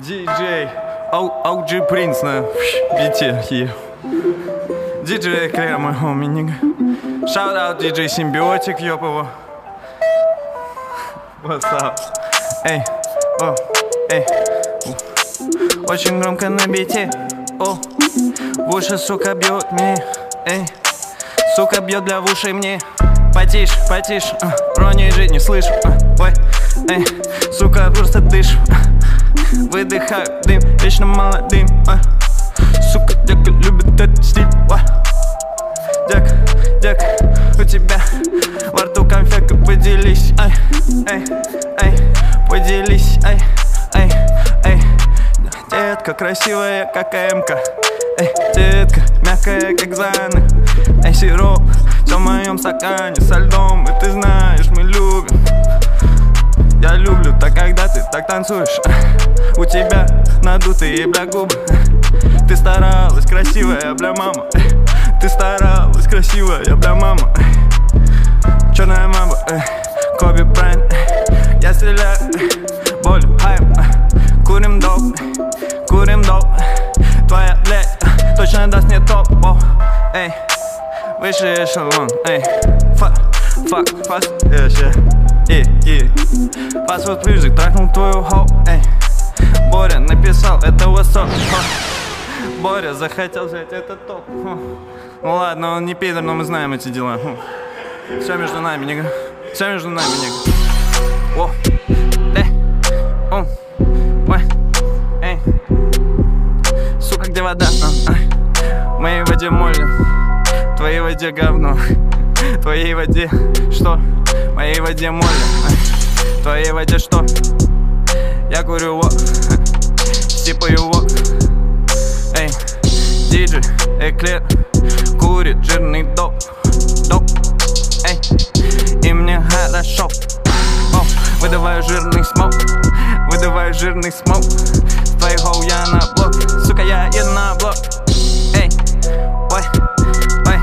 DJ OG Prince на бите. DJ Эклер, мой homie. Shout out DJ Симбиотик, ёб его. What's up? Эй, о, эй. Очень громко на бите. О, в уши, сука, бьет мне. Эй, сука, бьет для в ушей мне. Потише, потише, Рони жить не слышу. Ой, эй, сука, просто дышу. Выдыхаю дым, вечно молодым. Сука, дека любит этот стиль. Дека, у тебя во рту конфетка, поделись. Ай, эй, эй, поделись. Ай, эй, эй. Детка красивая, как МК. Эй, детка, мягкая, как Зана. Эй, сироп, все в моем стакане со льдом. И ты знаешь, мы любим. Я люблю так, когда ты так танцуешь. У тебя надутые, бля, губы. Ты старалась, красивая, бля, мама. Ты старалась, красивая, бля, мама. Черная мама, Коби Брайант. Я стреляю, болью, хайп. Курим доп, курим доп. Твоя, блядь, точно даст мне топ. Эй, высший эшелон. Эй, фак, фаст, Фастфуд мьюзик, трахнул твою хоу. Эй, Боря написал, это высок. Боря захотел взять этот топ. Ну ладно, он не пидор, но мы знаем эти дела. Все между нами, нига. Все между нами, нига. О, ой, эй. Сука, где вода? В моей воде молли, в твоей воде говно. В твоей воде что? В моей воде молли. В твоей воде что? Я курю вок, сипаю вок. Эй, диджей Эклер курит жирный доп. Эй, и мне хорошо. О, выдаваю жирный смок. Выдаваю жирный смок. С твоей хоу я на блок. Сука, я еду на блок. Эй, ой, ой.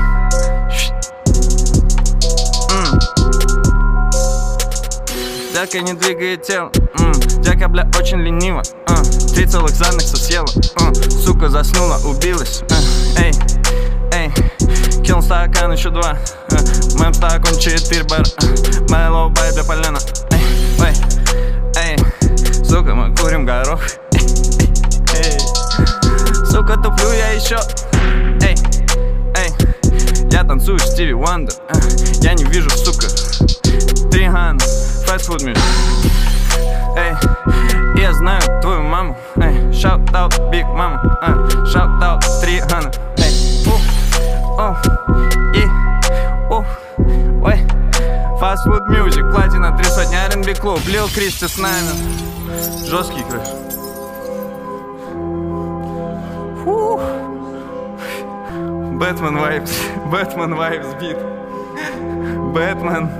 Дяка не двигает тело. Дяка, бля, очень ленива. 3 целых Занекса съела. Сука, заснула, убилась. Эй, эй. Кинул стакан, еще 2. В моем стакан 4 бара. Моя лоу-бай для полена. Эй, эй, эй. Сука, мы курим горох. Эй, сука, туплю я еще. Эй, эй. Я танцую в Стиви Вандер. Я не вижу, сука, 300. Fast-food music. Эй, я знаю твою маму. Эй, shout out big mama. Shout out 300. Эй, ой. Fast-food music, платина 300, R&B клуб, Лил Кристи с нами. Жесткий крыш. Бэтмен vibes бит. Бэтмен.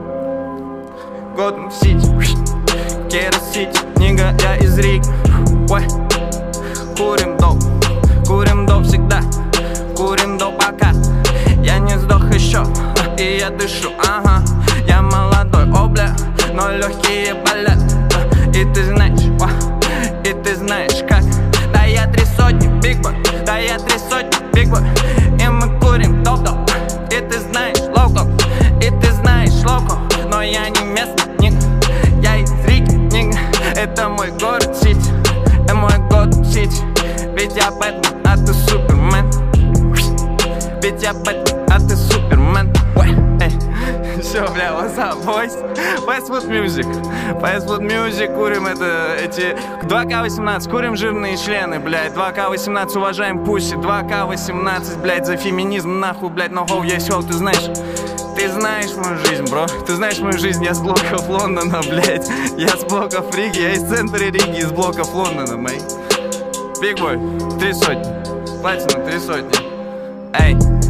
Готэм Сити, Керос Сити, нига, я из Риги. Ой, курим доп всегда. Курим доп пока я не сдох еще. И я дышу, ага. Я молодой, о, бля, но легкие болят. И ты знаешь как. Да я 3 сотни, биг бой. Да я 3 сотни, биг бой. И мы курим доп. И ты знаешь локо. И ты знаешь локо. Но я не местный, нига. Я из Риги, нига. Это мой город Сити. Это мой город Сити. Ведь я Бэтмен, а ты Супермен. Ведь я Бэтмен, а ты Супермен. Эй. Все, бля, what's up, boys? Fast-food music, курим это, эти 2К18, курим жирные члены, блядь. 2К18, уважаем пуси. 2К18, блядь, за феминизм, нахуй, блядь, но хоу есть хоу, ты знаешь. Ты знаешь мою жизнь, бро. Ты знаешь мою жизнь, я с блоков Лондона, блядь. Я с блоков Риги, я из центра Риги, из блоков Лондона, мэй. Биг бой, 3 сотни. Платина 3 сотни. Эй.